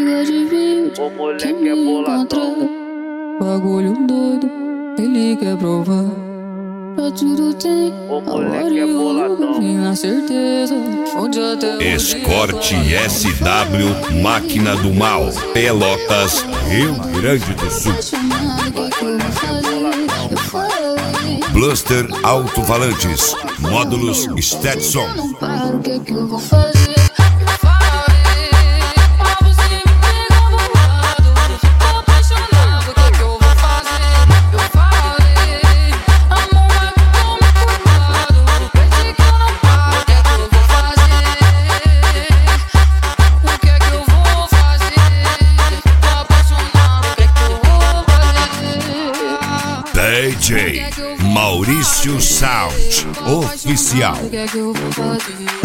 liga de vídeo, quer me encontrar. Bagulho doido, ele quer provar. Pra tudo tem amor e o lugar, minha certeza. Onde até Escorte SW, Máquina do Mal, Pelotas, Rio Grande do Sul. Bluster Alto-Falantes, módulos Stetson. Não paro, o que é que eu vou fazer? DJ Maurício Sound Oficial. O que é que eu vou fazer?